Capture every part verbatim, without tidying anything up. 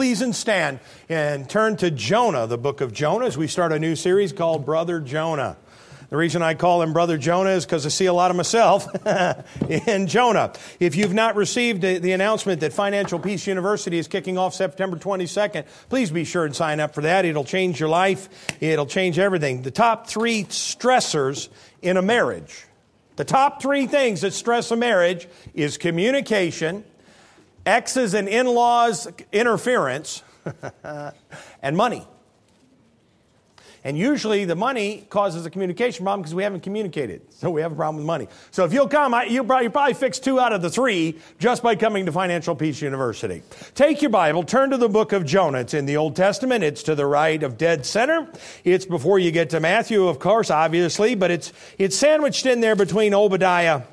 Please and stand and turn to Jonah, the book of Jonah, as we start a new series called Brother Jonah. The reason I call him Brother Jonah is because I see a lot of myself in Jonah. If you've not received the announcement that Financial Peace University is kicking off September twenty-second, please be sure and sign up for that. It'll change your life. It'll change everything. The top three stressors in a marriage. The top three things that stress a marriage is communication, exes and in-laws interference, and money. And usually the money causes a communication problem because we haven't communicated. So we have a problem with money. So if you'll come, I, you'll, probably, you'll probably fix two out of the three just by coming to Financial Peace University. Take your Bible, turn to the book of Jonah. It's in the Old Testament. It's to the right of dead center. It's before you get to Matthew, of course, obviously. But it's, it's sandwiched in there between Obadiah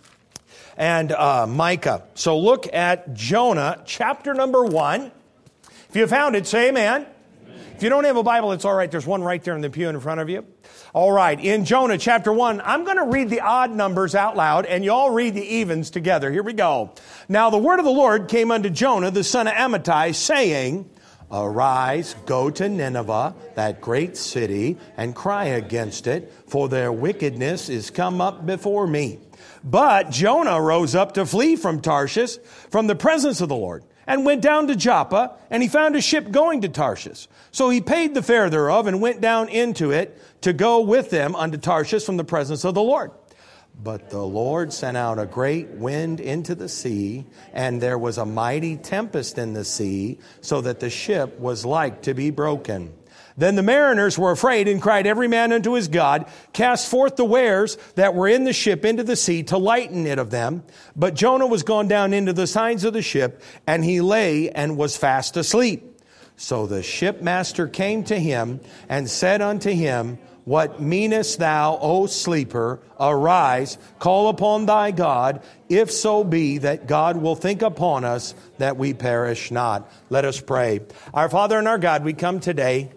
and uh, Micah. So look at Jonah, chapter number one. If you found it, say amen. If you don't have a Bible, it's all right. There's one right there in the pew in front of you. All right. In Jonah chapter one, I'm going to read the odd numbers out loud, and you all read the evens together. Here we go. Now the word of the Lord came unto Jonah, the son of Amittai, saying, Arise, go to Nineveh, that great city, and cry against it, for their wickedness is come up before me. But Jonah rose up to flee from Tarshish, from the presence of the Lord, and went down to Joppa, and he found a ship going to Tarshish. So he paid the fare thereof, and went down into it to go with them unto Tarshish from the presence of the Lord. But the Lord sent out a great wind into the sea, and there was a mighty tempest in the sea, so that the ship was like to be broken. Then the mariners were afraid and cried every man unto his God, cast forth the wares that were in the ship into the sea to lighten it of them. But Jonah was gone down into the sides of the ship, and he lay and was fast asleep. So the shipmaster came to him and said unto him, What meanest thou, O sleeper? Arise, call upon thy God, if so be that God will think upon us that we perish not. Let us pray. Our Father and our God, we come today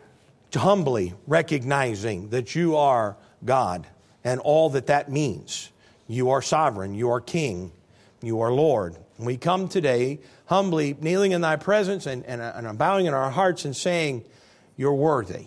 humbly recognizing that you are God and all that that means. You are sovereign, you are King, you are Lord. And we come today humbly kneeling in thy presence and, and, and bowing in our hearts and saying, you're worthy.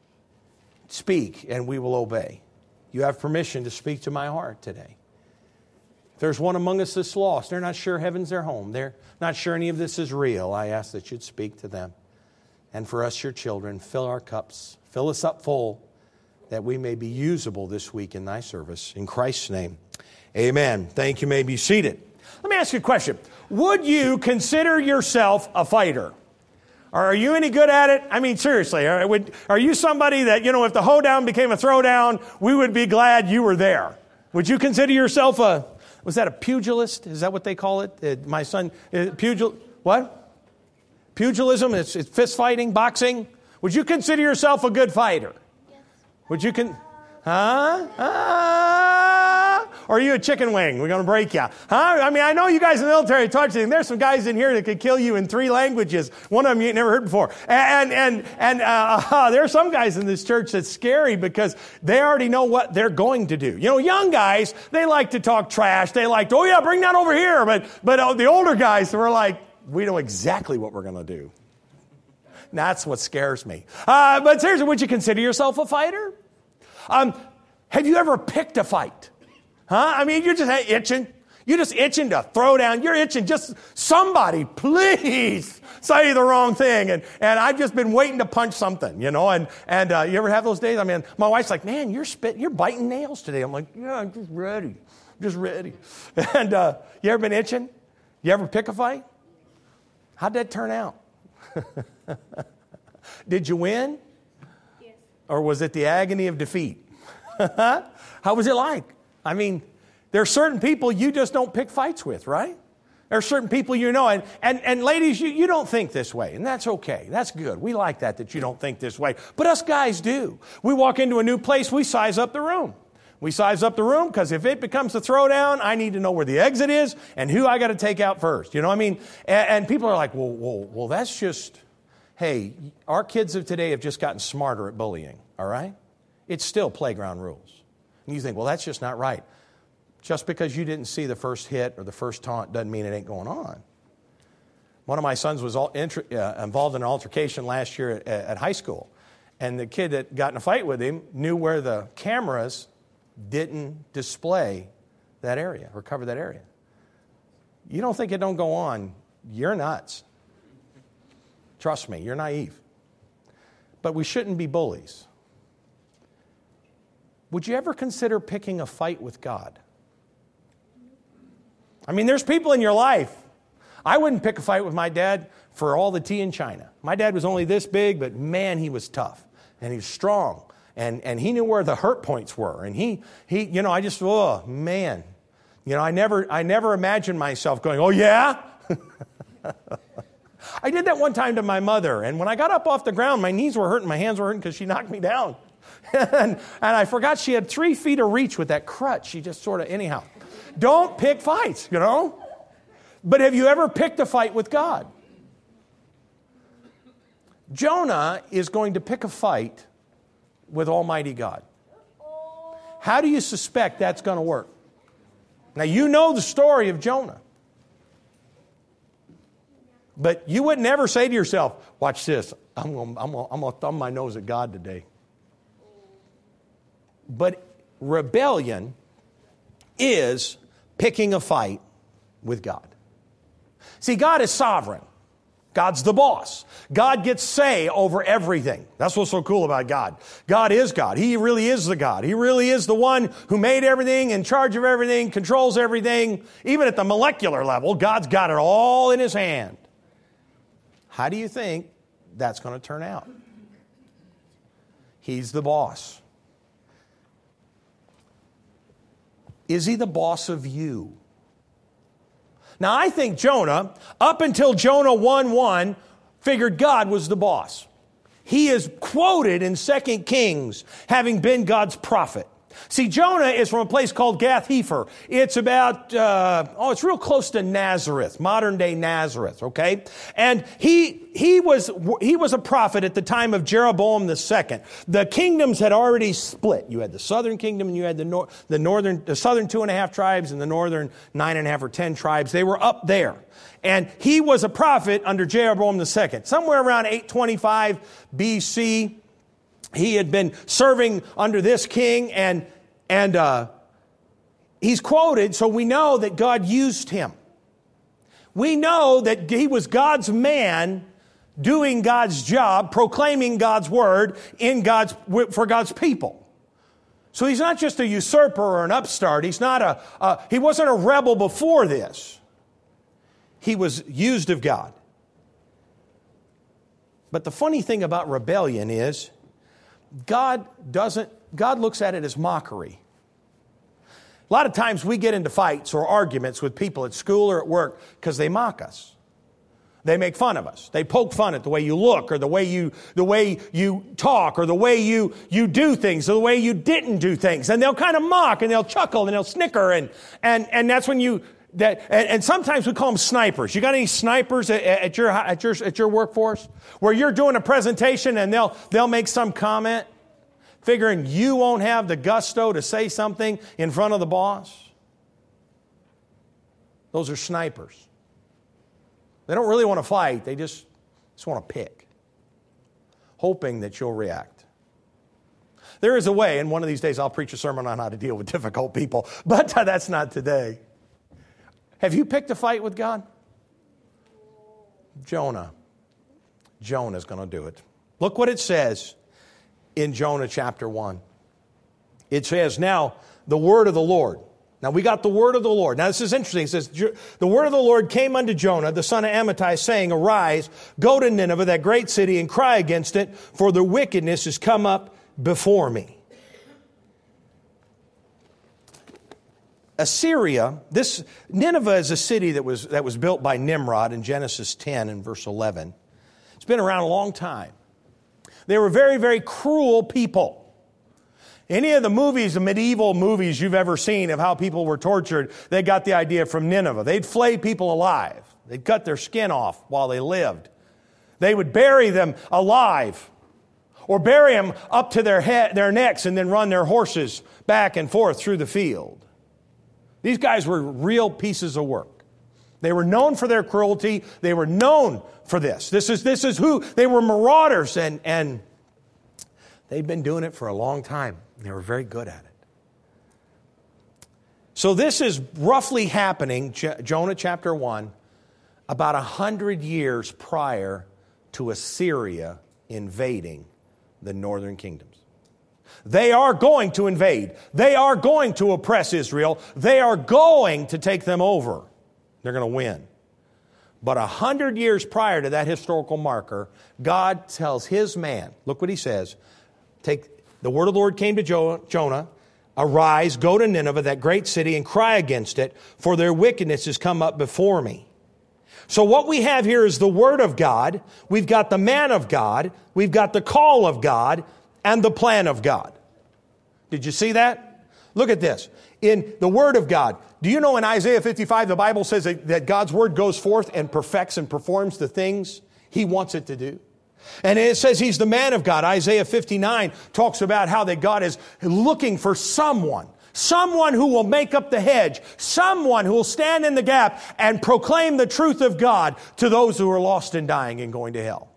Speak and we will obey. You have permission to speak to my heart today. If there's one among us that's lost, they're not sure heaven's their home, they're not sure any of this is real, I ask that you'd speak to them. And for us, your children, fill our cups, fill us up full, that we may be usable this week in thy service. In Christ's name, amen. Thank you. You may be seated. Let me ask you a question. Would you consider yourself a fighter? Or are you any good at it? I mean, seriously, are, would, are you somebody that, you know, if the hoedown became a throwdown, we would be glad you were there? Would you consider yourself a, was that a pugilist? Is that what they call it? Uh, my son, uh, pugil, what? Pugilism, it's, it's fist fighting, boxing. Would you consider yourself a good fighter? Yes. Would you con... Huh? Huh? Or are you a chicken wing? We're going to break you. Huh? I mean, I know you guys in the military taught you. There's some guys in here that could kill you in three languages. One of them you never heard before. And and and uh, uh, there are some guys in this church that's scary because they already know what they're going to do. You know, young guys, they like to talk trash. They like to, oh yeah, bring that over here. But, but uh, the older guys were like, we know exactly what we're going to do. That's what scares me. Uh, but seriously, would you consider yourself a fighter? Um, have you ever picked a fight? Huh? I mean, you're just itching. You're just itching to throw down. You're itching. Just somebody, please say the wrong thing. And and I've just been waiting to punch something, you know. And and uh, you ever have those days? I mean, my wife's like, man, you're spit, you're biting nails today. I'm like, yeah, I'm just ready, just ready. And uh, you ever been itching? You ever pick a fight? How'd that turn out? Did you win? Yes. Or was it the agony of defeat? How was it like? I mean, there are certain people you just don't pick fights with, right? There are certain people you know. And, and, and ladies, you, you don't think this way. And that's okay. That's good. We like that, that you don't think this way. But us guys do. We walk into a new place, we size up the room. We size up the room because if it becomes a throwdown, I need to know where the exit is and who I got to take out first. You know what I mean? And, and people are like, well, well, well, that's just, hey, our kids of today have just gotten smarter at bullying, all right? It's still playground rules. And you think, well, that's just not right. Just because you didn't see the first hit or the first taunt doesn't mean it ain't going on. One of my sons was all inter- uh, involved in an altercation last year at, at high school. And the kid that got in a fight with him knew where the cameras didn't display that area or cover that area. You don't think it don't go on, you're nuts. Trust me, you're naive. But we shouldn't be bullies. Would you ever consider picking a fight with God? I mean, there's people in your life. I wouldn't pick a fight with my dad for all the tea in China. My dad was only this big, but man, he was tough. And he was strong. And, and he knew where the hurt points were. And he, he, you know, I just, oh, man. You know, I never, I never imagined myself going, oh, yeah? I did that one time to my mother. And when I got up off the ground, my knees were hurting, my hands were hurting because she knocked me down. and, and I forgot she had three feet of reach with that crutch. She just sort of, anyhow. Don't pick fights, you know? But have you ever picked a fight with God? Jonah is going to pick a fight with Almighty God. How do you suspect that's going to work? Now, you know the story of Jonah. But you would never say to yourself, watch this, I'm going I'm going I'm going to thumb my nose at God today. But rebellion is picking a fight with God. See, God is sovereign. God's the boss. God gets say over everything. That's what's so cool about God. God is God. He really is the God. He really is the one who made everything, in charge of everything, controls everything. Even at the molecular level, God's got it all in His hand. How do you think that's going to turn out? He's the boss. Is He the boss of you? Now, I think Jonah, up until Jonah one one, figured God was the boss. He is quoted in Second Kings having been God's prophet. See, Jonah is from a place called Gath-Hepher. It's about, uh, oh, it's real close to Nazareth, modern-day Nazareth, okay? And he he was he was a prophet at the time of Jeroboam the second. The kingdoms had already split. You had the southern kingdom and you had the nor- the northern, the southern two and a half tribes and the northern nine and a half or ten tribes. They were up there. And he was a prophet under Jeroboam the second. Somewhere around eight twenty-five B C, he had been serving under this king, and and uh, he's quoted, so we know that God used him. We know that he was God's man doing God's job, proclaiming God's word in God's for God's people. So he's not just a usurper or an upstart. He's not a uh, he wasn't a rebel before this. He was used of God. But the funny thing about rebellion is, God doesn't, God looks at it as mockery. A lot of times we get into fights or arguments with people at school or at work because they mock us. They make fun of us. They poke fun at the way you look or the way you, the way you talk or the way you, you do things or the way you didn't do things. And they'll kind of mock and they'll chuckle and they'll snicker and, and, and that's when you, that, and, and sometimes we call them snipers. You got any snipers at, at your, at your, at your workforce where you're doing a presentation and they'll, they'll make some comment figuring you won't have the gusto to say something in front of the boss? Those are snipers. They don't really want to fight. They just, just want to pick, hoping that you'll react. There is a way, and one of these days I'll preach a sermon on how to deal with difficult people, but that's not today. Have you picked a fight with God? Jonah. Jonah's going to do it. Look what it says in Jonah chapter one. It says, now, the word of the Lord. Now, we got the word of the Lord. Now, this is interesting. It says, the word of the Lord came unto Jonah, the son of Amittai, saying, arise, go to Nineveh, that great city, and cry against it, for their wickedness has come up before me. Assyria, this Nineveh is a city that was that was built by Nimrod in Genesis ten and verse eleven. It's been around a long time. They were very, very cruel people. Any of the movies, the medieval movies you've ever seen of how people were tortured, they got the idea from Nineveh. They'd flay people alive. They'd cut their skin off while they lived. They would bury them alive, or bury them up to their head, their necks, and then run their horses back and forth through the field. These guys were real pieces of work. They were known for their cruelty. They were known for this. This is, this is who, they were marauders, and, and they'd been doing it for a long time. They were very good at it. So this is roughly happening, Jonah chapter one, about a hundred years prior to Assyria invading the northern kingdoms. They are going to invade. They are going to oppress Israel. They are going to take them over. They're going to win. But a hundred years prior to that historical marker, God tells his man, look what he says, take the word of the Lord came to jo- Jonah, arise, go to Nineveh, that great city, and cry against it, for their wickedness has come up before me. So what we have here is the word of God. We've got the man of God. We've got the call of God and the plan of God. Did you see that? Look at this. In the word of God, do you know in Isaiah fifty-five, the Bible says that God's word goes forth and perfects and performs the things he wants it to do? And it says he's the man of God. Isaiah fifty-nine talks about how that God is looking for someone, someone who will make up the hedge, someone who will stand in the gap and proclaim the truth of God to those who are lost and dying and going to hell.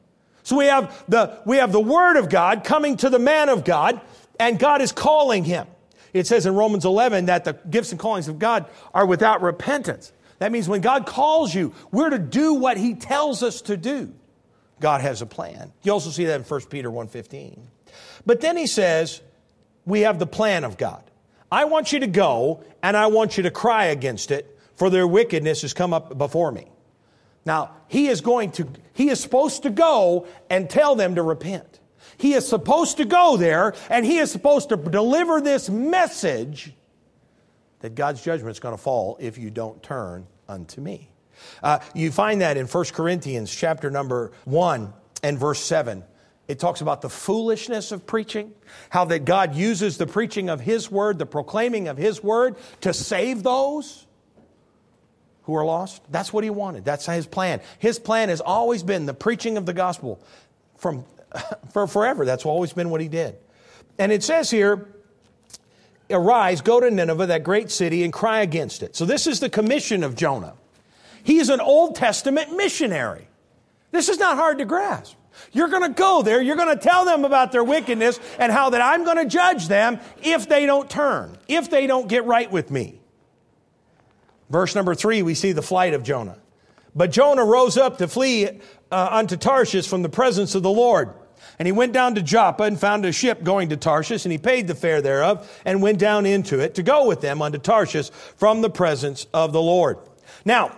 So we have the, we have the word of God coming to the man of God, and God is calling him. It says in Romans eleven that the gifts and callings of God are without repentance. That means when God calls you, we're to do what he tells us to do. God has a plan. You also see that in First Peter one fifteen. But then he says, we have the plan of God. I want you to go, and I want you to cry against it, for their wickedness has come up before me. Now, he is going to, he is supposed to go and tell them to repent. He is supposed to go there, and he is supposed to deliver this message that God's judgment is going to fall if you don't turn unto me. Uh, you find that in First Corinthians chapter number one and verse seven. It talks about the foolishness of preaching, how that God uses the preaching of his word, the proclaiming of his word to save those who are lost. That's what he wanted. That's his plan. His plan has always been the preaching of the gospel from for forever. That's always been what he did. And it says here, arise, go to Nineveh, that great city, and cry against it. So this is the commission of Jonah. He's an Old Testament missionary. This is not hard to grasp. You're going to go there. You're going to tell them about their wickedness and how that I'm going to judge them if they don't turn, if they don't get right with me. Verse number three, we see the flight of Jonah. But Jonah rose up to flee uh, unto Tarshish from the presence of the Lord. And he went down to Joppa and found a ship going to Tarshish, and he paid the fare thereof and went down into it to go with them unto Tarshish from the presence of the Lord. Now,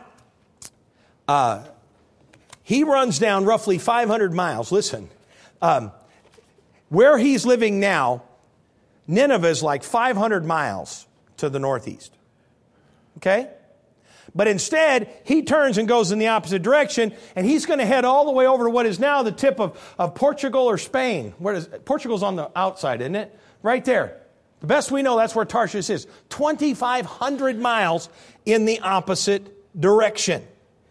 uh, he runs down roughly five hundred miles. Listen, um, where he's living now, Nineveh is like five hundred miles to the northeast. Okay? But instead, he turns and goes in the opposite direction, and he's going to head all the way over to what is now the tip of, of Portugal or Spain. Where is Portugal's on the outside, isn't it? Right there. The best we know, that's where Tarshish is. twenty-five hundred miles in the opposite direction.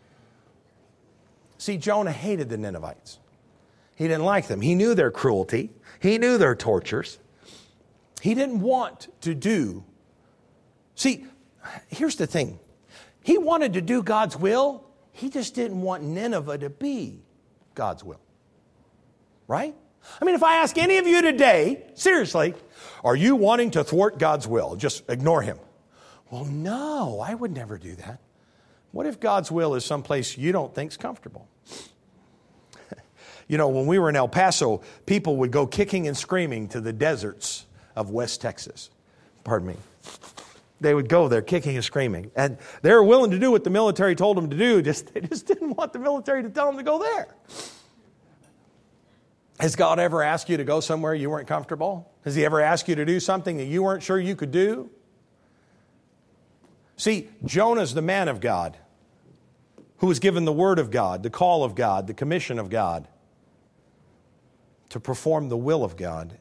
See, Jonah hated the Ninevites. He didn't like them. He knew their cruelty. He knew their tortures. He didn't want to do. See, here's the thing. He wanted to do God's will. He just didn't want Nineveh to be God's will. Right? I mean, if I ask any of you today, seriously, are you wanting to thwart God's will? Just ignore him. Well, no, I would never do that. What if God's will is someplace you don't think's comfortable? You know, when we were in El Paso, people would go kicking and screaming to the deserts of West Texas. Pardon me. They would go there kicking and screaming. And they were willing to do what the military told them to do. Just, they just didn't want the military to tell them to go there. Has God ever asked you to go somewhere you weren't comfortable? Has he ever asked you to do something that you weren't sure you could do? See, Jonah's the man of God who was given the word of God, the call of God, the commission of God to perform the will of God.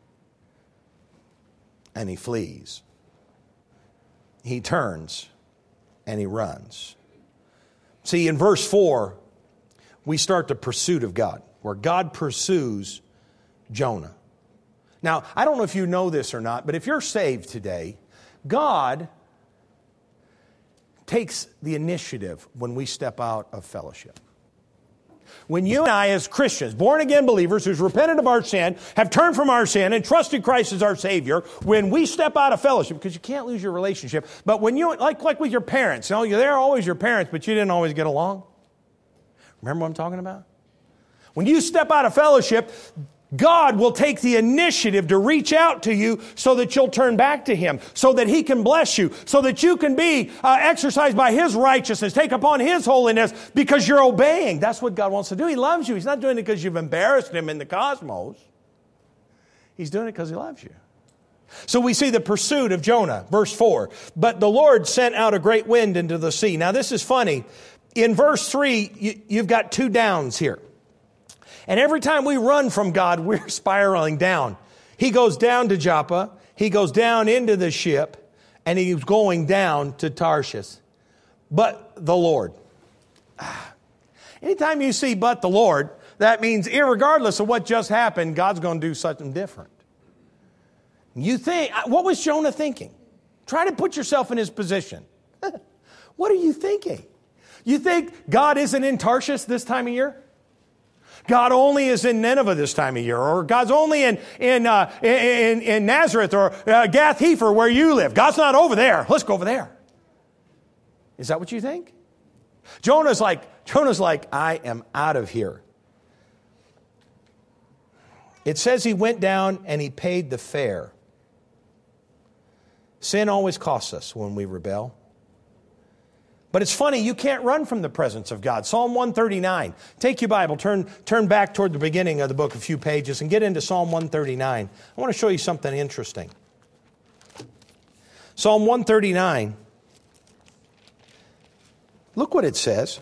And he flees. He turns and he runs. See, in verse four, we start the pursuit of God, where God pursues Jonah. Now, I don't know if you know this or not, but if you're saved today, God takes the initiative when we step out of fellowship. When you and I as Christians, born-again believers who's repented of our sin, have turned from our sin and trusted Christ as our Savior, when we step out of fellowship, because you can't lose your relationship, but when you, like, like with your parents, you know, they're always your parents, but you didn't always get along. Remember what I'm talking about? When you step out of fellowship, God will take the initiative to reach out to you so that you'll turn back to Him, so that He can bless you, so that you can be uh, exercised by His righteousness, take upon His holiness because you're obeying. That's what God wants to do. He loves you. He's not doing it because you've embarrassed Him in the cosmos. He's doing it because He loves you. So we see the pursuit of Jonah, verse four. But the Lord sent out a great wind into the sea. Now this is funny. In verse three, you, you've got two downs here. And every time we run from God, we're spiraling down. He goes down to Joppa. He goes down into the ship. And he's going down to Tarshish. But the Lord. Anytime you see but the Lord, that means irregardless of what just happened, God's going to do something different. You think, what was Jonah thinking? Try to put yourself in his position. What are you thinking? You think God isn't in Tarshish this time of year? God only is in Nineveh this time of year, or God's only in in uh, in, in Nazareth or uh, Gath Hefer where you live. God's not over there. Let's go over there. Is that what you think? Jonah's like Jonah's like I am out of here. It says he went down and he paid the fare. Sin always costs us when we rebel. But it's funny, you can't run from the presence of God. Psalm one thirty-nine. Take your Bible, turn, turn back toward the beginning of the book a few pages and get into Psalm one thirty-nine. I want to show you something interesting. Psalm one thirty-nine. Look what it says.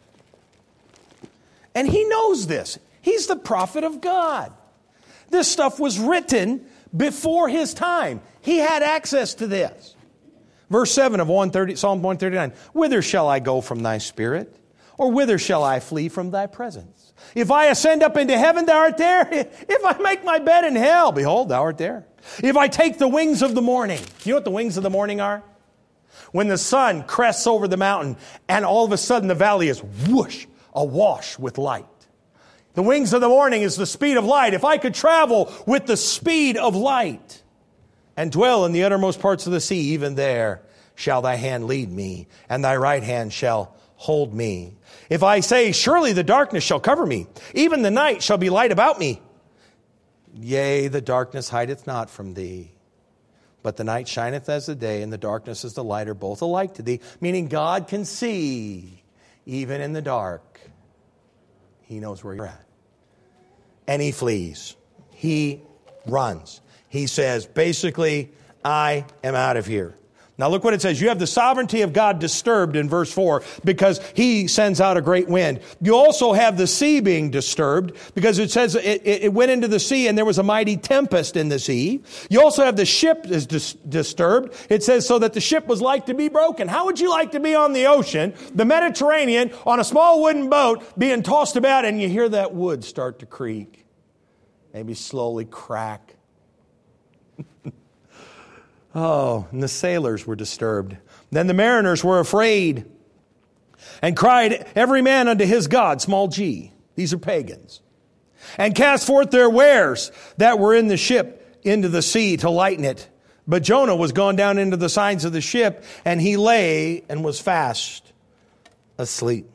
And he knows this. He's the prophet of God. This stuff was written before his time. He had access to this. Verse seven of one thirty, Psalm one thirty-nine. Whither shall I go from thy spirit? Or whither shall I flee from thy presence? If I ascend up into heaven, thou art there. If I make my bed in hell, behold, thou art there. If I take the wings of the morning. You know what the wings of the morning are? When the sun crests over the mountain and all of a sudden the valley is whoosh, awash with light. The wings of the morning is the speed of light. If I could travel with the speed of light and dwell in the uttermost parts of the sea, even there shall thy hand lead me, and thy right hand shall hold me. If I say, surely the darkness shall cover me, even the night shall be light about me. Yea, the darkness hideth not from thee, but the night shineth as the day, and the darkness as the light are both alike to thee. Meaning God can see even in the dark. He knows where you're at. And he flees. He runs. He says, basically, I am out of here. Now look what it says. You have the sovereignty of God disturbed in verse four because he sends out a great wind. You also have the sea being disturbed because it says it, it went into the sea and there was a mighty tempest in the sea. You also have the ship is dis- disturbed. It says so that the ship was like to be broken. How would you like to be on the ocean, the Mediterranean, on a small wooden boat being tossed about and you hear that wood start to creak, maybe slowly crack? Oh, and the sailors were disturbed. Then the mariners were afraid and cried every man unto his god, small g. These are pagans. And cast forth their wares that were in the ship into the sea to lighten it. But Jonah was gone down into the sides of the ship, and he lay and was fast asleep.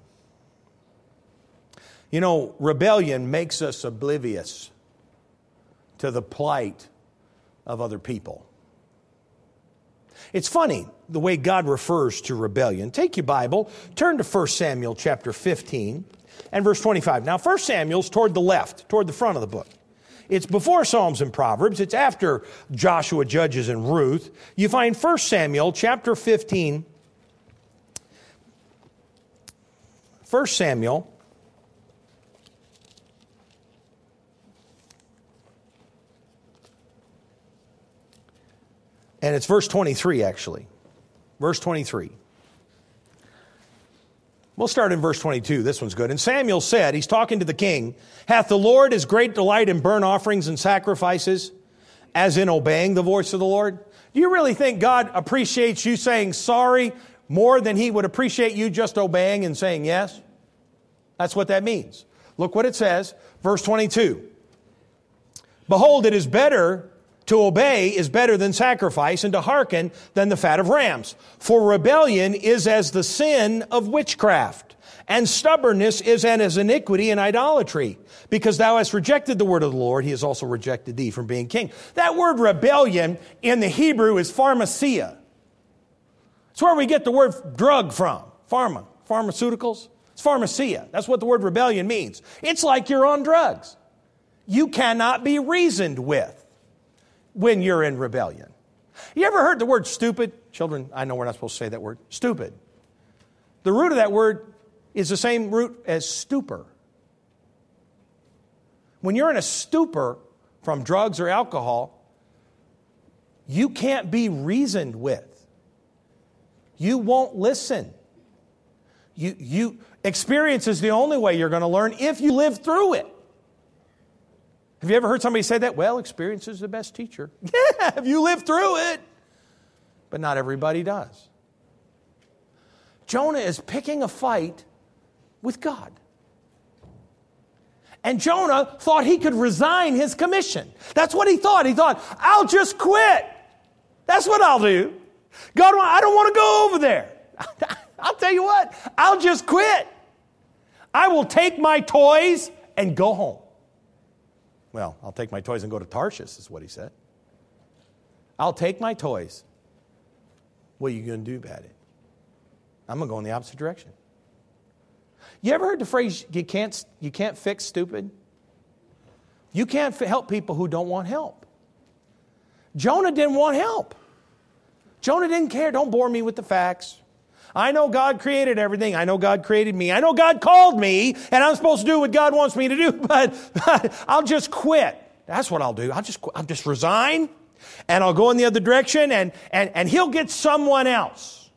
You know, rebellion makes us oblivious to the plight of other people. It's funny the way God refers to rebellion. Take your Bible, turn to First Samuel chapter fifteen and verse twenty-five. Now, First Samuel's toward the left, toward the front of the book. It's before Psalms and Proverbs. It's after Joshua, Judges, and Ruth. You find First Samuel chapter fifteen. First Samuel and it's verse twenty-three, actually. Verse twenty-three. We'll start in verse twenty-two. This one's good. And Samuel said, he's talking to the king, hath the Lord his great delight in burnt offerings and sacrifices, as in obeying the voice of the Lord? Do you really think God appreciates you saying sorry more than he would appreciate you just obeying and saying yes? That's what that means. Look what it says, verse twenty-two. Behold, it is better to obey is better than sacrifice, and to hearken than the fat of rams. For rebellion is as the sin of witchcraft, and stubbornness is as iniquity and idolatry. Because thou hast rejected the word of the Lord, he has also rejected thee from being king. That word rebellion in the Hebrew is pharmacia. It's where we get the word drug from. Pharma, pharmaceuticals. It's pharmacia. That's what the word rebellion means. It's like you're on drugs. You cannot be reasoned with when you're in rebellion. You ever heard the word stupid? Children, I know we're not supposed to say that word. Stupid. The root of that word is the same root as stupor. When you're in a stupor from drugs or alcohol, you can't be reasoned with. You won't listen. You, you, experience is the only way you're going to learn if you live through it. Have you ever heard somebody say that? Well, experience is the best teacher. Yeah, if you live through it. But not everybody does. Jonah is picking a fight with God. And Jonah thought he could resign his commission. That's what he thought. He thought, I'll just quit. That's what I'll do. God, I don't want to go over there. I'll tell you what, I'll just quit. I will take my toys and go home. Well, I'll take my toys and go to Tarshish, is what he said. I'll take my toys. What are you going to do about it? I'm going to go in the opposite direction. You ever heard the phrase, you can't, you can't fix stupid? You can't help people who don't want help. Jonah didn't want help. Jonah didn't care. Don't bore me with the facts. I know God created everything. I know God created me. I know God called me, and I'm supposed to do what God wants me to do, but, but I'll just quit. That's what I'll do. I'll just I'll just resign, and I'll go in the other direction, and, and, and he'll get someone else.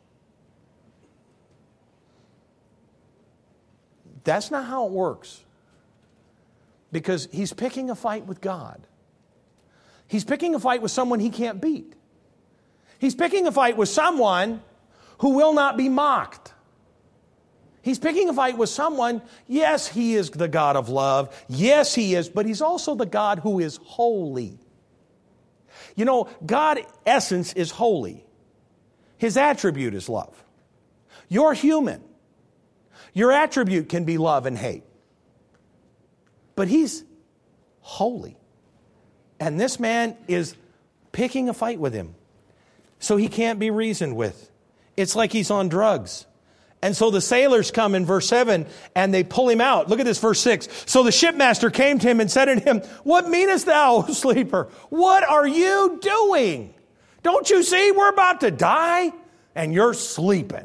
That's not how it works. Because he's picking a fight with God. He's picking a fight with someone he can't beat. He's picking a fight with someone who will not be mocked. He's picking a fight with someone, yes, he is the God of love. Yes, he is, but he's also the God who is holy. You know, God's essence is holy. His attribute is love. You're human. Your attribute can be love and hate. But he's holy. And this man is picking a fight with him. So he can't be reasoned with. It's like he's on drugs. And so the sailors come in verse seven and they pull him out. Look at this, verse six. So the shipmaster came to him and said to him, what meanest thou, O sleeper? What are you doing? Don't you see we're about to die and you're sleeping?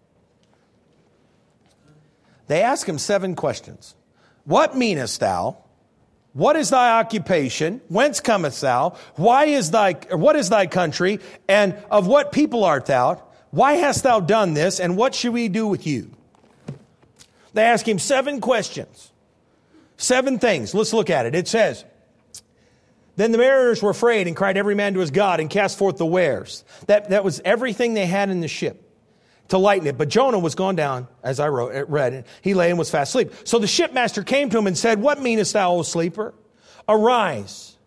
They ask him seven questions. What meanest thou? What is thy occupation? Whence comest thou? Why is thy, what is thy country? And of what people art thou? Why hast thou done this? And what should we do with you? They ask him seven questions. Seven things. Let's look at it. It says, then the mariners were afraid and cried every man to his God and cast forth the wares. That, that was everything they had in the ship to lighten it. But Jonah was gone down, as I wrote, read, and he lay and was fast asleep. So the shipmaster came to him and said, what meanest thou, O sleeper? Arise,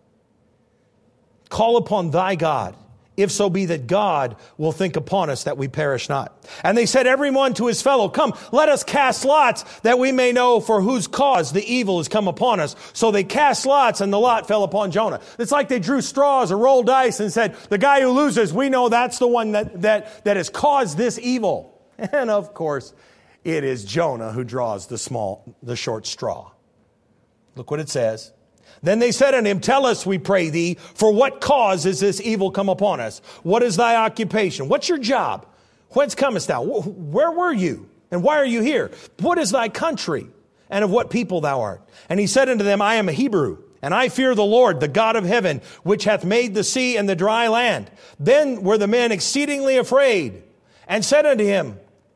call upon thy God, if so be that God will think upon us that we perish not. And they said, every one to his fellow, come, let us cast lots that we may know for whose cause the evil has come upon us. So they cast lots and the lot fell upon Jonah. It's like they drew straws or rolled dice and said, the guy who loses, we know that's the one that, that, that has caused this evil. And of course, it is Jonah who draws the small, the short straw. Look what it says. Then they said unto him, tell us, we pray thee, for what cause is this evil come upon us? What is thy occupation? What's your job? Whence comest thou? Where were you? And why are you here? What is thy country? And of what people thou art? And he said unto them, I am a Hebrew, and I fear the Lord, the God of heaven, which hath made the sea and the dry land. Then were the men exceedingly afraid, and said unto him,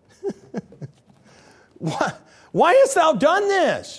why, why hast thou done this?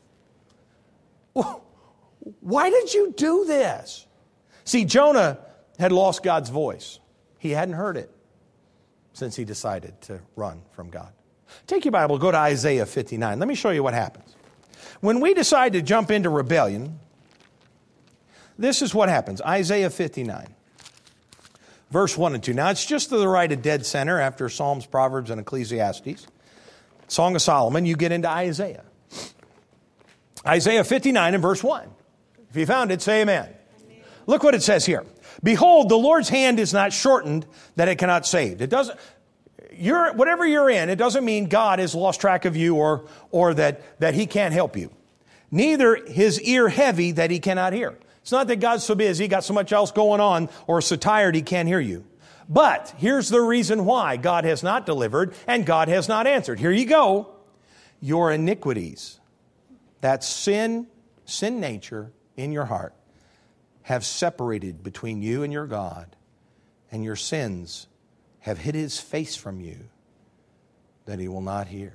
Why did you do this? See, Jonah had lost God's voice. He hadn't heard it. since he decided to run from God. Take your Bible, go to Isaiah fifty-nine. Let me show you what happens. When we decide to jump into rebellion, this is what happens. Isaiah fifty-nine, verse one and two. Now, it's just to the right of dead center after Psalms, Proverbs, and Ecclesiastes. Song of Solomon, you get into Isaiah. Isaiah fifty-nine and verse one. If you found it, say amen. Amen. Look what it says here. Behold, the Lord's hand is not shortened that it cannot save. It doesn't, you're, whatever you're in, it doesn't mean God has lost track of you or, or that, that he can't help you. Neither his ear heavy that he cannot hear. It's not that God's so busy, got so much else going on, or so tired he can't hear you. But here's the reason why God has not delivered and God has not answered. Here you go. Your iniquities, that sin, sin nature in your heart, have separated between you and your God, and your sins have hid his face from you that he will not hear.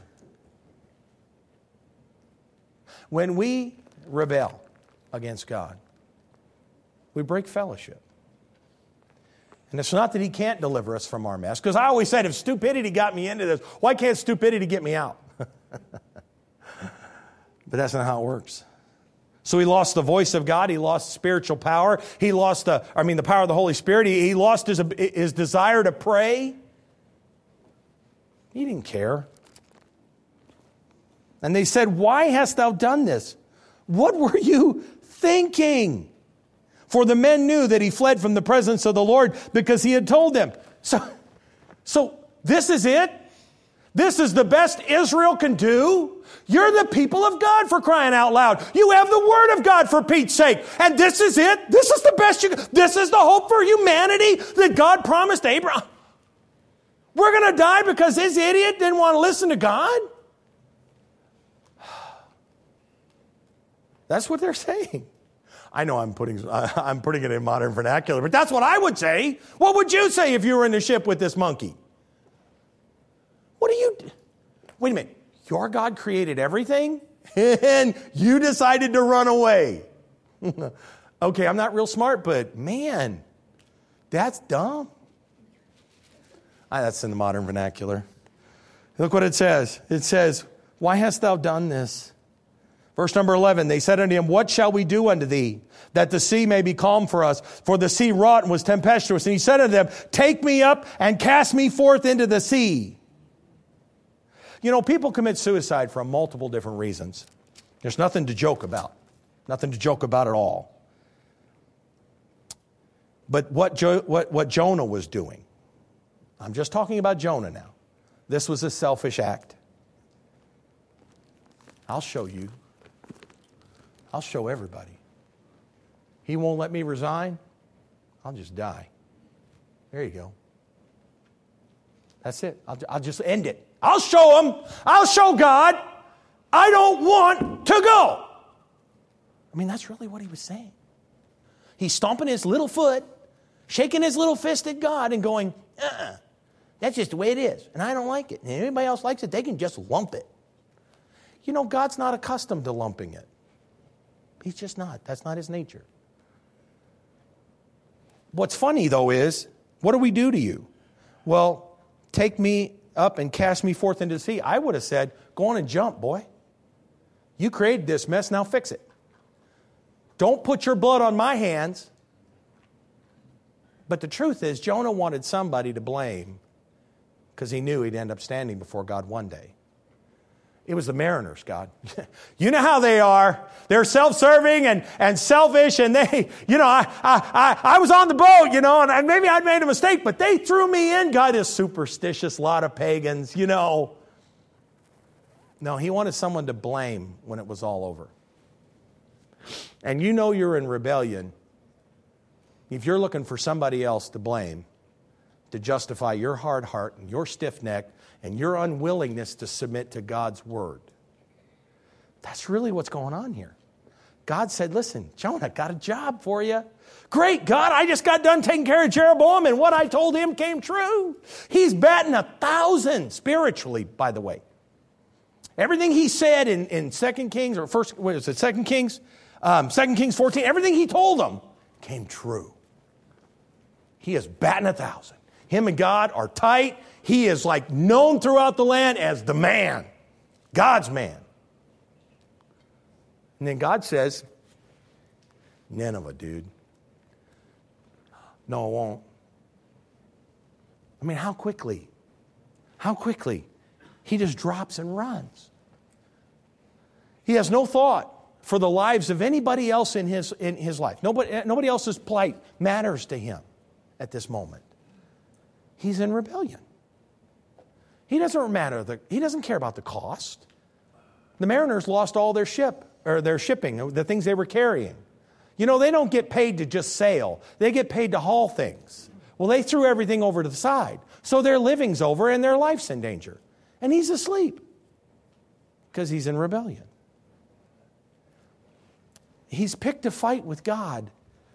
When we rebel against God, we break fellowship. And it's not that he can't deliver us from our mess, because I always said, if stupidity got me into this, why can't stupidity get me out? But that's not how it works. So he lost the voice of God. He lost spiritual power. He lost the, I mean, the power of the Holy Spirit. He, he lost his, his desire to pray. He didn't care. And they said, why hast thou done this? What were you thinking? For the men knew that he fled from the presence of the Lord because he had told them. So, so this is it? This is the best Israel can do? You're the people of God, for crying out loud. You have the Word of God, for Pete's sake. And this is it? This is the best you can. This is the hope for humanity that God promised Abraham. We're going to die because this idiot didn't want to listen to God? That's what they're saying. I know I'm putting, I'm putting it in modern vernacular, but that's what I would say. What would you say if you were in the ship with this monkey? What do you... Wait a minute. Your God created everything, and you decided to run away. Okay, I'm not real smart, but man, that's dumb. Ah, that's in the modern vernacular. Look what it says. It says, why hast thou done this? Verse number eleven, they said unto him, what shall we do unto thee, that the sea may be calm for us? For the sea wrought and was tempestuous. And he said unto them, take me up and cast me forth into the sea. You know, people commit suicide for multiple different reasons. There's nothing to joke about. Nothing to joke about at all. But what, jo- what, what Jonah was doing, I'm just talking about Jonah now. This was a selfish act. I'll show you. I'll show everybody. He won't let me resign. I'll just die. There you go. That's it. I'll, I'll just end it. I'll show him. I'll show God. I don't want to go. I mean, that's really what he was saying. He's stomping his little foot, shaking his little fist at God and going, uh-uh, that's just the way it is. And I don't like it. And if anybody else likes it, they can just lump it. You know, God's not accustomed to lumping it. He's just not. That's not his nature. What's funny, though, is, what do we do to you? Well, take me up and cast me forth into the sea. I would have said, go on and jump, boy. You created this mess, now fix it. Don't put your blood on my hands. But the truth is, Jonah wanted somebody to blame because he knew he'd end up standing before God one day. It was the mariners, God. You know how they are. They're self-serving and, and selfish, and they, you know, I, I, I, I was on the boat, you know, and maybe I'd made a mistake, but they threw me in. God is superstitious, lot of pagans, you know. No, he wanted someone to blame when it was all over. And you know you're in rebellion if you're looking for somebody else to blame to justify your hard heart and your stiff neck and your unwillingness to submit to God's word. That's really what's going on here. God said, listen, Jonah, got a job for you. Great, God, I just got done taking care of Jeroboam, and what I told him came true. He's batting a thousand spiritually, by the way. Everything he said in, in Second Kings, or first, what is it, Second Kings? Um, Second Kings fourteen, everything he told them came true. He is batting a thousand. Him and God are tight. He is like known throughout the land as the man, God's man. And then God says, Nineveh, dude. No, it won't. I mean, how quickly? How quickly? He just drops and runs. He has no thought for the lives of anybody else in his, in his life. Nobody, nobody else's plight matters to him at this moment. He's in rebellion. He doesn't matter. The, he doesn't care about the cost. The mariners lost all their ship, or their shipping, the things they were carrying. You know, they don't get paid to just sail. They get paid to haul things. Well, they threw everything over to the side. So their living's over and their life's in danger. And he's asleep because he's in rebellion. He's picked a fight with God,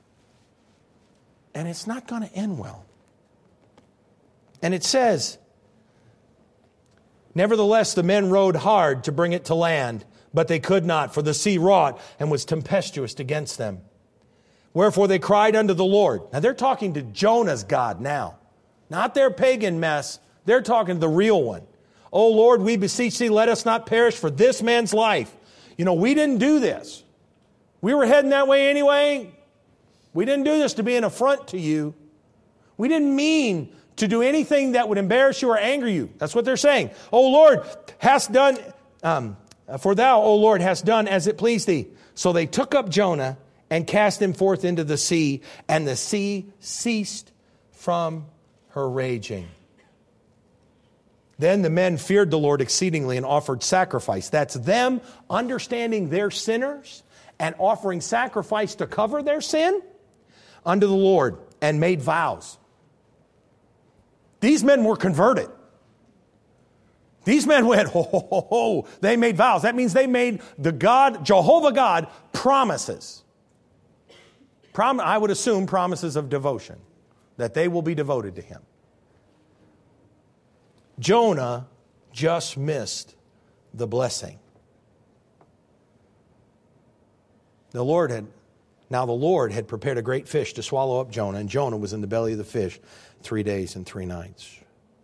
and it's not going to end well. And it says, nevertheless, the men rowed hard to bring it to land, but they could not, for the sea wrought and was tempestuous against them. Wherefore they cried unto the Lord. Now they're talking to Jonah's God now, not their pagan mess. They're talking to the real one. O Lord, we beseech thee, let us not perish for this man's life. You know, we didn't do this. We were heading that way anyway. We didn't do this to be an affront to you. We didn't mean to do anything that would embarrass you or anger you. That's what they're saying. O Lord, hast done, um, for thou, O Lord, hast done as it pleased thee. So they took up Jonah and cast him forth into the sea, and the sea ceased from her raging. Then the men feared the Lord exceedingly and offered sacrifice. That's them understanding they're sinners and offering sacrifice to cover their sin unto the Lord, and made vows. These men were converted. These men went, ho, ho, ho, ho. They made vows. That means they made the God, Jehovah God, promises. Prom- I would assume promises of devotion, that they will be devoted to him. Jonah just missed the blessing. The Lord had, now the Lord had prepared a great fish to swallow up Jonah, and Jonah was in the belly of the fish three days and three nights.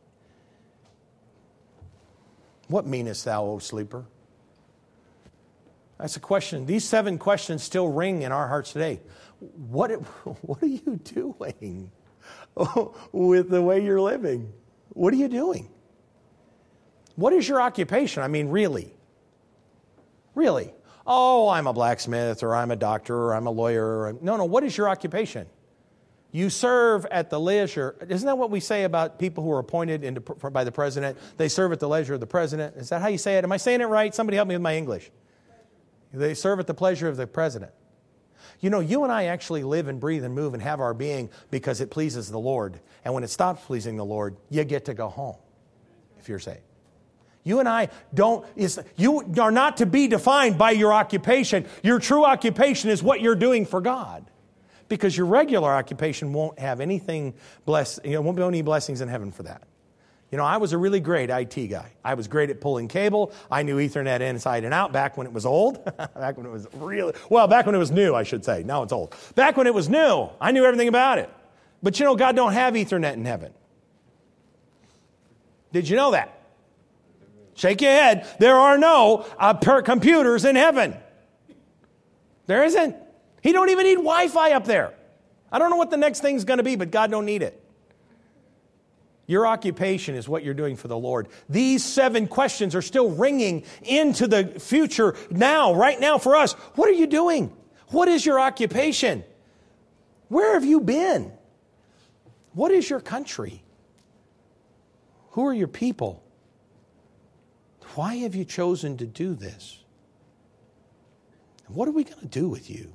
What meanest thou, O sleeper? That's a question. These seven questions still ring in our hearts today. What, what are you doing with the way you're living? What are you doing? What is your occupation? I mean, really? Really? Oh, I'm a blacksmith, or I'm a doctor, or I'm a lawyer. Or no, no, what is your occupation? You serve at the leisure. Isn't that what we say about people who are appointed into, by the president? They serve at the leisure of the president. Is that how you say it? Am I saying it right? Somebody help me with my English. They serve at the pleasure of the president. You know, you and I actually live and breathe and move and have our being because it pleases the Lord. And when it stops pleasing the Lord, you get to go home, if you're saved. You and I don't, is, you are not to be defined by your occupation. Your true occupation is what you're doing for God. Because your regular occupation won't have anything blessed, you know, won't be any blessings in heaven for that. You know, I was a really great I T guy. I was great at pulling cable. I knew Ethernet inside and out back when it was old. Back when it was really, well, back when it was new, I should say. Now it's old. Back when it was new, I knew everything about it. But you know, God don't have Ethernet in heaven. Did you know that? Shake your head. There are no uh, per computers in heaven. There isn't. He don't even need Wi-Fi up there. I don't know what the next thing's going to be, but God don't need it. Your occupation is what you're doing for the Lord. These seven questions are still ringing into the future now, right now for us. What are you doing? What is your occupation? Where have you been? What is your country? Who are your people? Why have you chosen to do this? What are we going to do with you?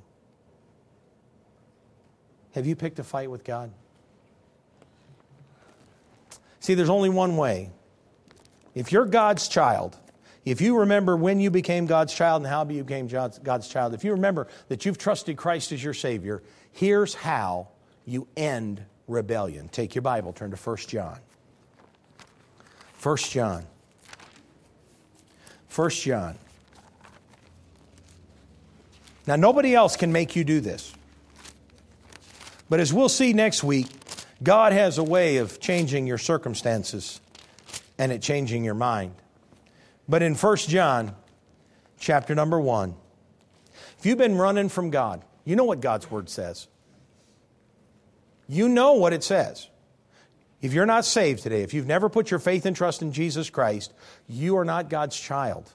Have you picked a fight with God? See, there's only one way. If you're God's child, if you remember when you became God's child and how you became God's child, if you remember that you've trusted Christ as your Savior, here's how you end rebellion. Take your Bible, turn to First John. First John. First John. Now, nobody else can make you do this. But as we'll see next week, God has a way of changing your circumstances and it changing your mind. But in First John, chapter number one, if you've been running from God, you know what God's Word says. You know what it says. If you're not saved today, if you've never put your faith and trust in Jesus Christ, you are not God's child.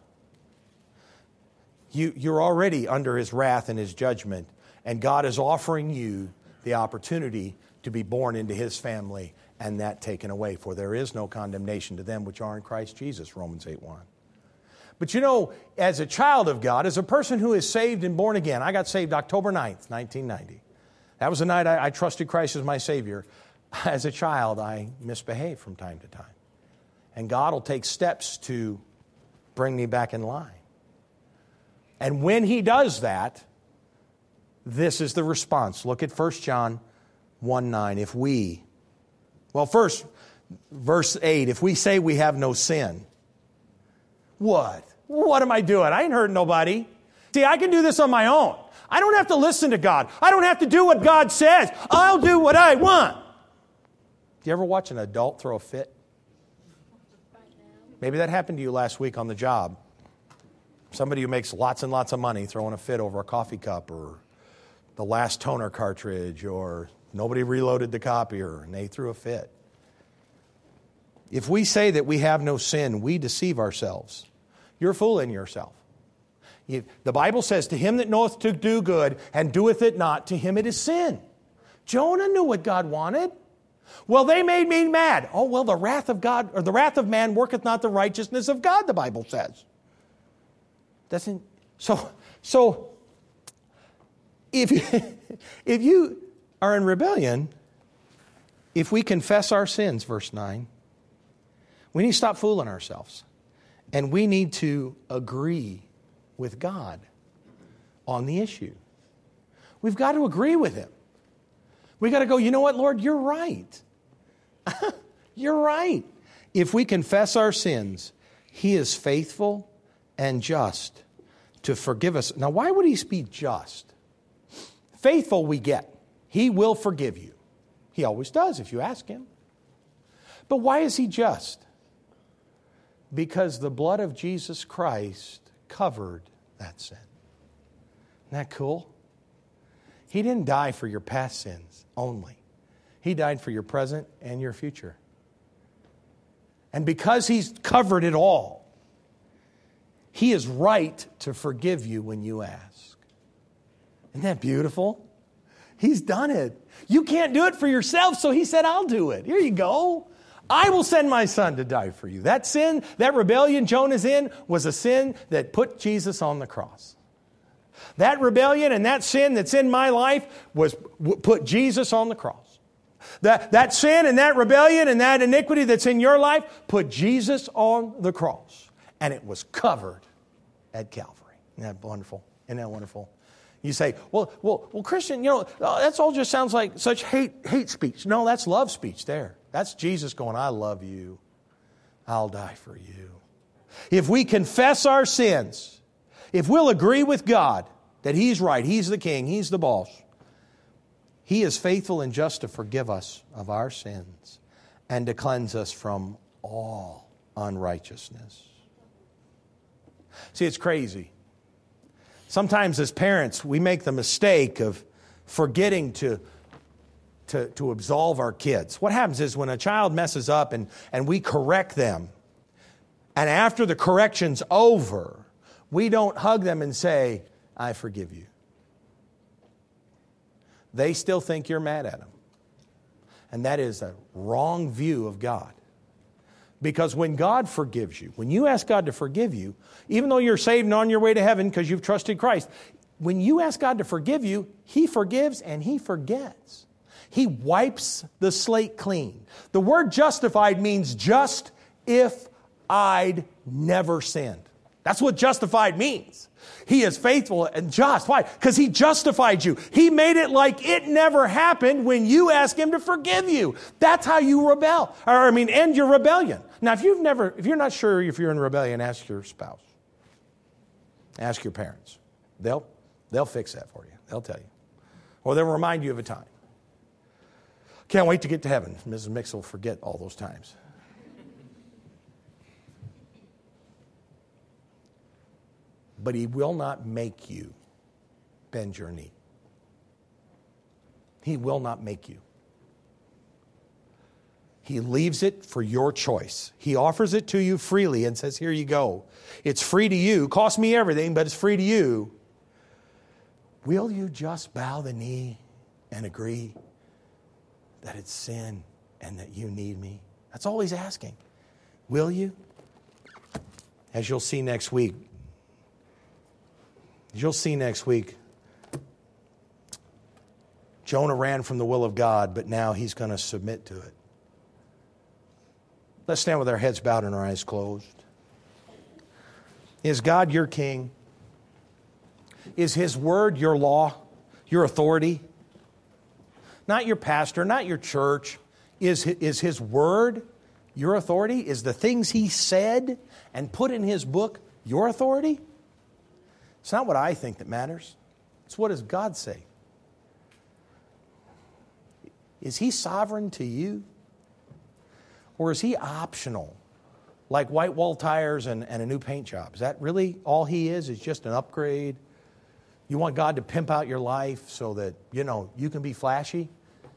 You, you're already under His wrath and His judgment, and God is offering you the opportunity to be born into His family and that taken away. For there is no condemnation to them which are in Christ Jesus, Romans eight one. But you know, as a child of God, as a person who is saved and born again, I got saved October ninth, nineteen ninety. That was the night I, I trusted Christ as my Savior. As a child, I misbehaved from time to time. And God will take steps to bring me back in line. And when He does that, this is the response. Look at First John one nine. If we, well, first, verse eight, if we say we have no sin, what? What am I doing? I ain't hurting nobody. See, I can do this on my own. I don't have to listen to God. I don't have to do what God says. I'll do what I want. Do you ever watch an adult throw a fit? Maybe that happened to you last week on the job. Somebody who makes lots and lots of money throwing a fit over a coffee cup or the last toner cartridge, or nobody reloaded the copier and they threw a fit. If we say that we have no sin, we deceive ourselves. You're fooling yourself. You, the Bible says, to him that knoweth to do good and doeth it not, to him it is sin. Jonah knew what God wanted. Well, they made me mad. Oh, well, the wrath of God, or the wrath of man worketh not the righteousness of God, the Bible says. Doesn't, so, so, if you, if you are in rebellion, if we confess our sins, verse nine, we need to stop fooling ourselves. And we need to agree with God on the issue. We've got to agree with Him. We've got to go, you know what, Lord, you're right. You're right. If we confess our sins, He is faithful and just to forgive us. Now, why would He be just? Faithful we get. He will forgive you. He always does if you ask Him. But why is He just? Because the blood of Jesus Christ covered that sin. Isn't that cool? He didn't die for your past sins only. He died for your present and your future. And because He's covered it all, He is right to forgive you when you ask. Isn't that beautiful? He's done it. You can't do it for yourself, so He said, I'll do it. Here you go. I will send my Son to die for you. That sin, that rebellion Jonah's in, was a sin that put Jesus on the cross. That rebellion and that sin that's in my life was put Jesus on the cross. That, that sin and that rebellion and that iniquity that's in your life put Jesus on the cross. And it was covered at Calvary. Isn't that wonderful? Isn't that wonderful? You say, well, well, well, Christian, you know, that's all just sounds like such hate, hate speech. No, that's love speech there. That's Jesus going, I love you. I'll die for you. If we confess our sins, if we'll agree with God that He's right, He's the King, He's the boss, He is faithful and just to forgive us of our sins and to cleanse us from all unrighteousness. See, it's crazy. Sometimes as parents, we make the mistake of forgetting to, to, to absolve our kids. What happens is when a child messes up and, and we correct them, and after the correction's over, we don't hug them and say, I forgive you. They still think you're mad at them. And that is a wrong view of God. Because when God forgives you, when you ask God to forgive you, even though you're saved and on your way to heaven because you've trusted Christ, when you ask God to forgive you, He forgives and He forgets. He wipes the slate clean. The word justified means just if I'd never sinned. That's what justified means. He is faithful and just. Why? Because He justified you. He made it like it never happened when you ask Him to forgive you. That's how you rebel. Or, I mean, end your rebellion. Now, if you've never, if you're not sure if you're in rebellion, ask your spouse. Ask your parents. They'll, they'll fix that for you. They'll tell you. Or they'll remind you of a time. Can't wait to get to heaven. Missus Mix will forget all those times. but he will not make you bend your knee. He will not make you. He leaves it for your choice. He offers it to you freely and says, here you go. It's free to you. Cost me everything, but it's free to you. Will you just bow the knee and agree that it's sin and that you need me? That's all he's asking. Will you? As you'll see next week, as you'll see next week, Jonah ran from the will of God, but now he's going to submit to it. Let's stand with our heads bowed and our eyes closed. Is God your king? Is his word your law, your authority? Not your pastor, not your church. Is, is his word your authority? Is the things he said and put in his book your authority? It's not what I think that matters. It's what does God say? Is he sovereign to you? Or is he optional, like white wall tires and, and a new paint job? Is that really all he is, is just an upgrade? You want God to pimp out your life so that, you know, you can be flashy?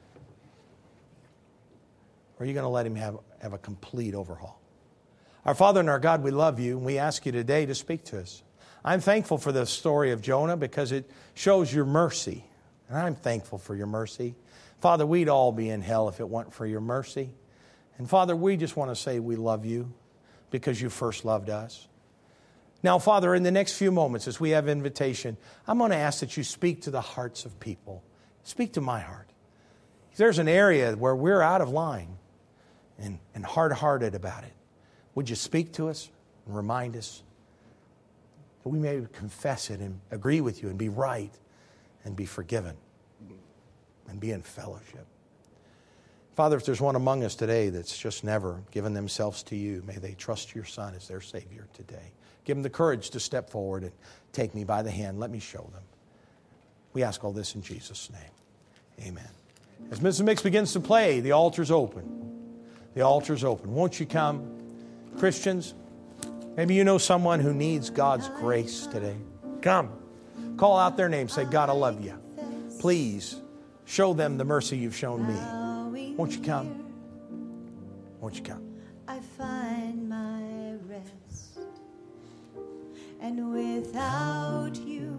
Or are you going to let him have, have a complete overhaul? Our Father and our God, we love you, and we ask you today to speak to us. I'm thankful for the story of Jonah because it shows your mercy, and I'm thankful for your mercy. Father, we'd all be in hell if it weren't for your mercy. And Father, we just want to say we love you because you first loved us. Now, Father, in the next few moments as we have invitation, I'm going to ask that you speak to the hearts of people. Speak to my heart. If there's an area where we're out of line and, and hard-hearted about it, would you speak to us and remind us that we may confess it and agree with you and be right and be forgiven and be in fellowship. Father, if there's one among us today that's just never given themselves to you, may they trust your Son as their Savior today. Give them the courage to step forward and take me by the hand. Let me show them. We ask all this in Jesus' name. Amen. As Missus Mix begins to play, the altar's open. The altar's open. Won't you come? Christians, maybe you know someone who needs God's grace today. Come. Call out their name. Say, God, I love you. Please show them the mercy you've shown me. Won't you come? Won't you come? I find my rest, and without you,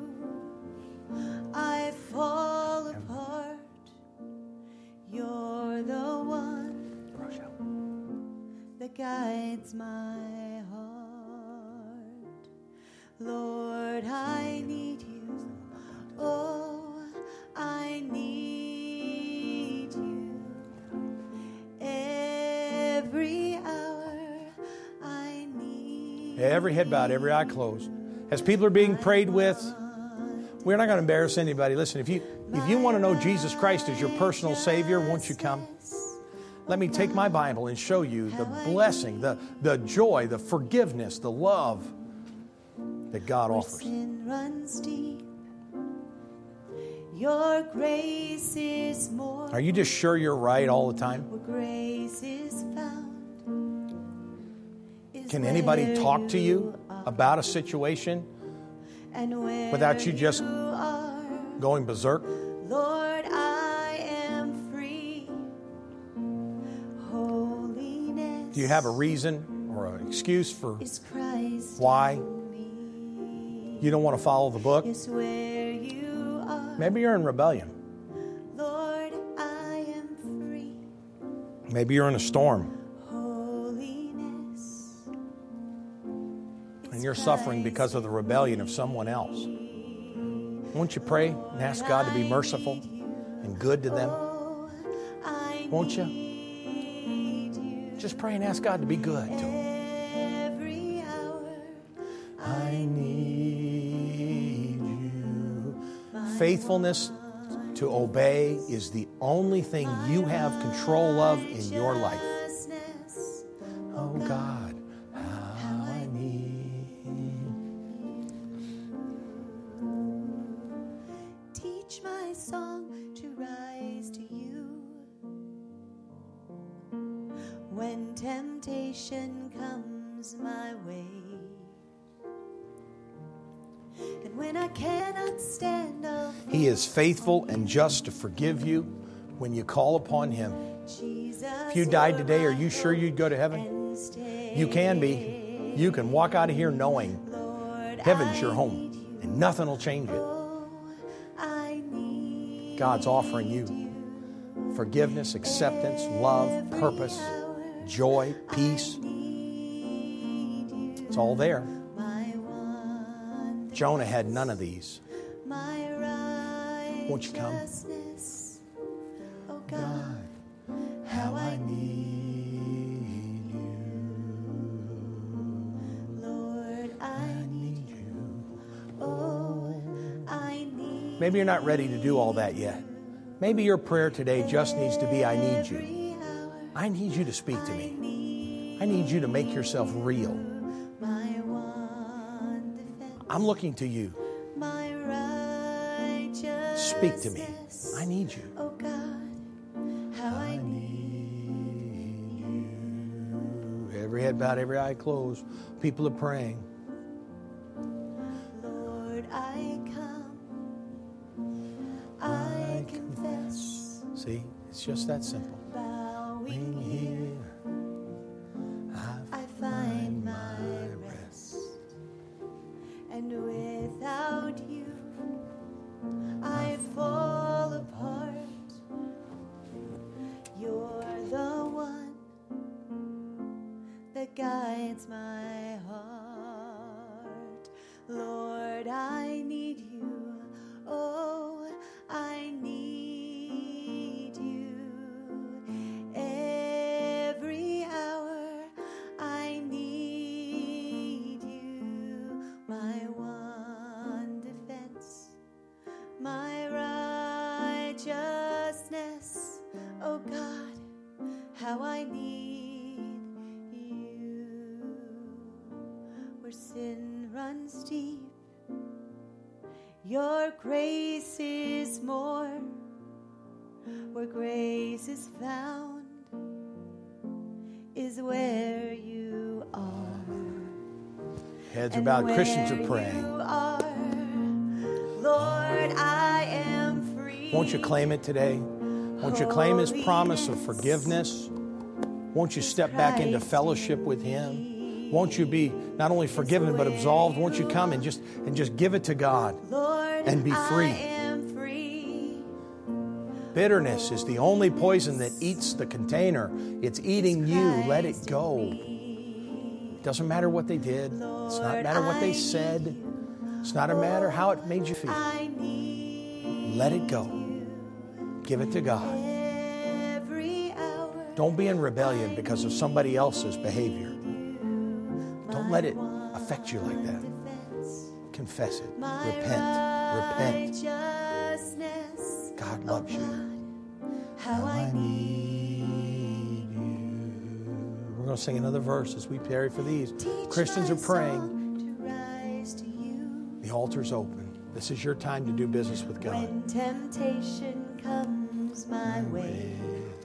I fall apart. You're the one that guides my heart. Lord, I need you. Oh, I need you. Every hour I need. Every head bowed, every eye closed. As people are being prayed with, we're not going to embarrass anybody. Listen, if you if you want to know Jesus Christ as your personal Savior, won't you come? Let me take my Bible and show you the blessing, the, the joy, the forgiveness, the love that God offers. Runs deep. Your grace is more. Are you just sure you're right all the time? Where grace is found. Is Can anybody talk to you about a situation and without you just you are, going berserk? Lord, I am free. Holiness. Do you have a reason or an excuse for is Christ why in me. you don't want to follow the book? Is where you are. Maybe you're in rebellion. Lord, I am free. Maybe you're in a storm Holiness. and you're suffering because of the rebellion of someone else. Won't you pray and ask God to be merciful and good to them? Won't you? Just pray and ask God to be good to them. Every hour I need you. Faithfulness to obey is the only thing you have control of in your life. Oh God, how I need. Teach my song to rise to you when temptation comes my way. when I cannot stand, I'll He is faithful and just to forgive you when you call upon Him. Jesus, If you died today, are you sure you'd go to heaven? You can be. You can walk out of here knowing heaven's your home and nothing will change it. God's offering you forgiveness, acceptance, love, purpose, joy, peace. It's all there. Jonah had none of these. Won't you come? God, how I need you. Lord, I need you. Oh, I need. Maybe you're not ready to do all that yet. Maybe your prayer today just needs to be, I need you. I need you to speak to me. I need you to make yourself real. I'm looking to you. Speak to me. I need you. Oh God, how I need you. Every head bowed, every eye closed. People are praying. Lord, I come. I confess. See, it's just that simple. Bowing here, I find my rest. And without you, I fall apart. You're the one that guides my heart. Lord, I need you. Oh, I need you. Every hour I need you. My one defense, my righteousness. Oh God, how I need you. Where sin runs deep, your grace is more. Where grace is found is where you are. Heads are And bowed. where Christians are praying. you are, Lord, I am free. Won't you claim it today? Won't you claim His promise of forgiveness? Won't you step back into fellowship with Him? Won't you be not only forgiven but absolved? Won't you come and just and just give it to God Lord, and be free? I am free. Bitterness is the only poison that eats the container. It's eating you. Let it go. It doesn't matter what they did. It's not matter what they said. It's not a matter how it made you feel. I need Let it go. Give it to God. every hour. Don't be in rebellion because of somebody else's behavior. Don't let it affect you like that. Confess it. Repent. Repent. Righteousness. God loves you. How I need you. We're going to sing another verse as we pray for these. Christians are praying. to rise to you. The altar's open. This is your time to do business with God. When temptation comes my way,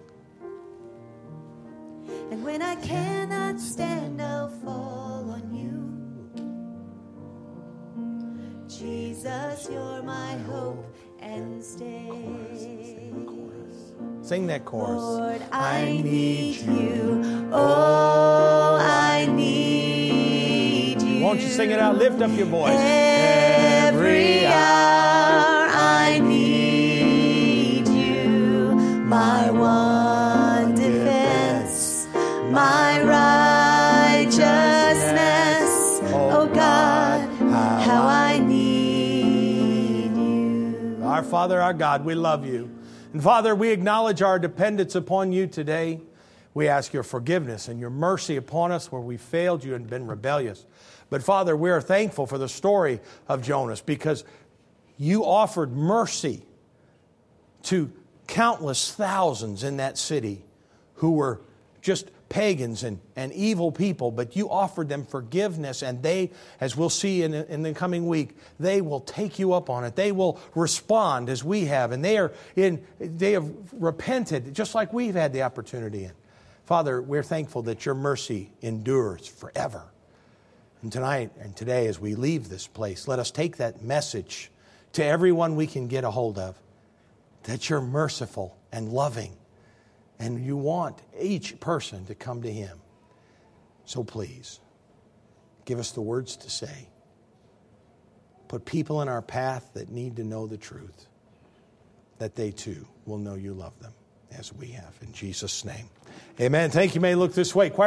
and when I cannot stand, I'll fall on you. Jesus, you're my hope and stay. Sing that chorus. Lord, I need you. Oh, I need you. Won't you sing it out? Lift up your voice. Every hour I need you. My one defense, my righteousness. Oh God, how I need you. Our Father, our God, we love you. And Father, we acknowledge our dependence upon you today. We ask your forgiveness and your mercy upon us where we failed you and been rebellious. But Father, we are thankful for the story of Jonas because you offered mercy to countless thousands in that city who were just pagans and, and evil people, but you offered them forgiveness, and they, as we'll see in, in the coming week, they will take you up on it. They will respond as we have, and they are in. They have repented just like we've had the opportunity in. Father, we're thankful that your mercy endures forever. And tonight and today as we leave this place, let us take that message to everyone we can get a hold of, that you're merciful and loving, and you want each person to come to Him. So please, give us the words to say. Put people in our path that need to know the truth, that they too will know you love them as we have. In Jesus' name, amen. Thank you. You may look this way. Choir